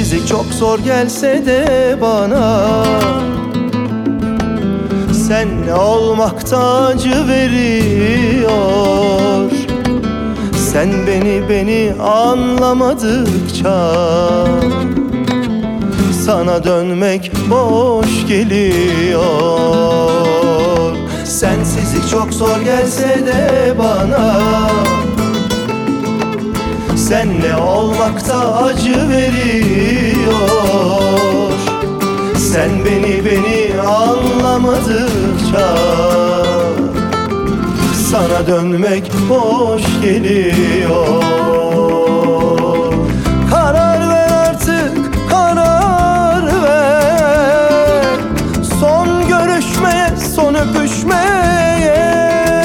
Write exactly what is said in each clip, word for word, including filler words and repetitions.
Sensizlik çok zor gelse de bana, senle olmakta acı veriyor. Sen beni beni anlamadıkça sana dönmek boş geliyor. Sensizlik çok zor gelse de bana, senle olmakta acı veriyor. Sen beni beni anlamadıkça sana dönmek boş geliyor. Karar ver artık, karar ver. Son görüşmeye, son öpüşmeye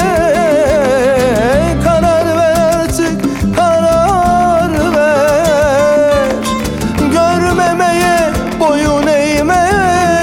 karar ver artık, karar ver. Görmemeye, boyun eğmeye.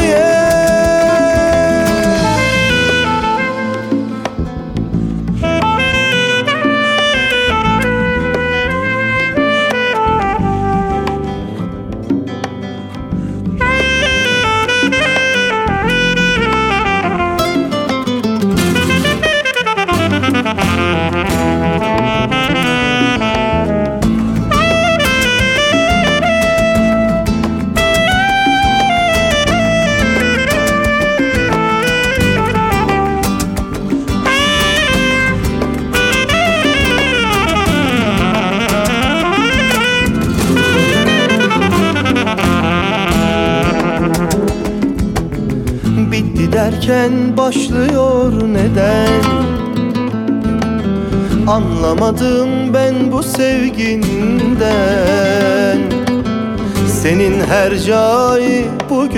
Bitti derken başlıyor neden? Anlamadım ben bu sevginden. Senin her cai bu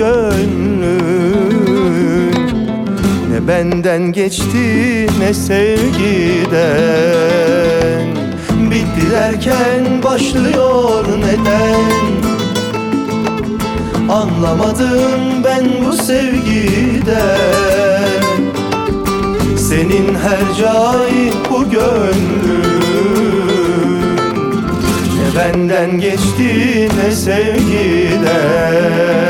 gönlün, ne benden geçti ne sevgiden. Bitti derken başlıyor neden? Anlamadım ben bu sevgiden. Senin her cai bu gönlün, ne benden geçti ne sevgiden.